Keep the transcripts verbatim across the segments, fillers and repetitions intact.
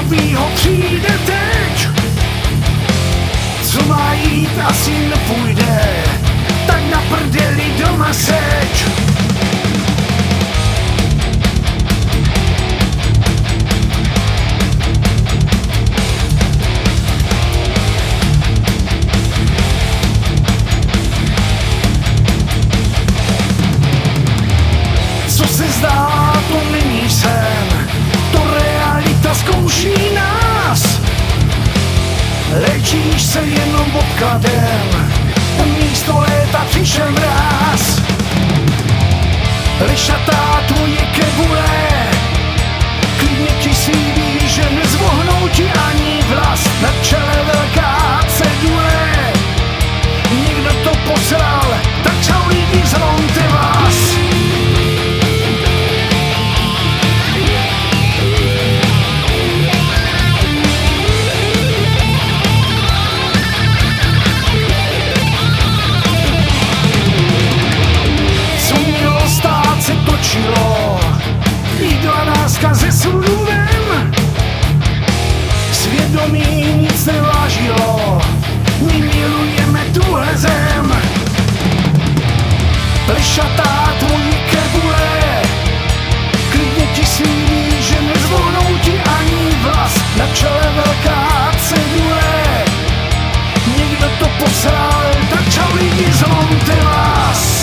novýho přijde teď. Co má jít, asi nepůjde, tak na prdeli doma seď. Co se zdá, to není sen, to realita zkouší nás. Léčíš se jenom obkladem, místo léta přišel mráz. Lišatá tvoje kebule, klidně ti slíbí, že nezvohnou ti ani vlas. Na čele velká cedule, někdo to posral, tak čau lidi, zlomte vás. Jídla láska ze sudu ven, svědomí nic nevážilo, my milujeme tuhle zem. Plešatá tvoje kebule, klidně ti slíbí, že nezvohnou ti ani vlas. Na čele velká cedule, někdo to posral, tak čau lidi, zlomte vás.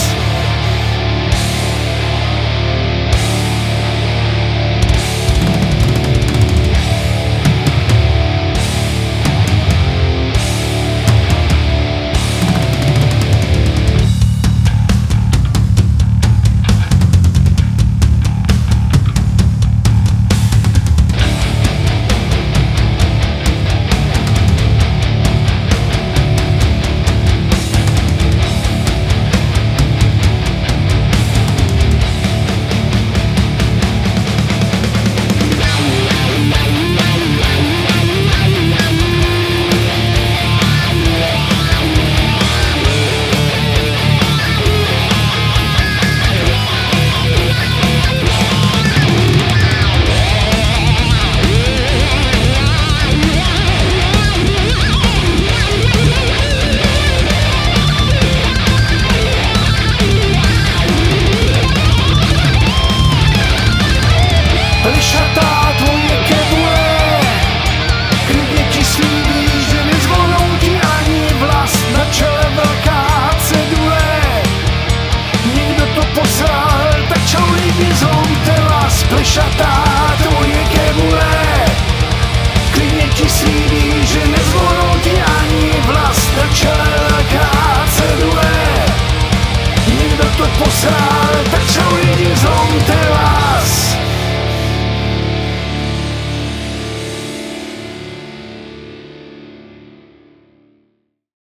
Lišatá tvoje kebule, klidně ti slíbí, že nezvohnou ti ani vlas. Na čele velká cedule, někdo to posral, tak čau lidi, zlomte vás. Lišatá tvoje kebule, klidně ti slíbí, že nezvohnou ti ani vlas. Na čele velká cedule, někdo to posral, tak čau lidi, zlomte vás.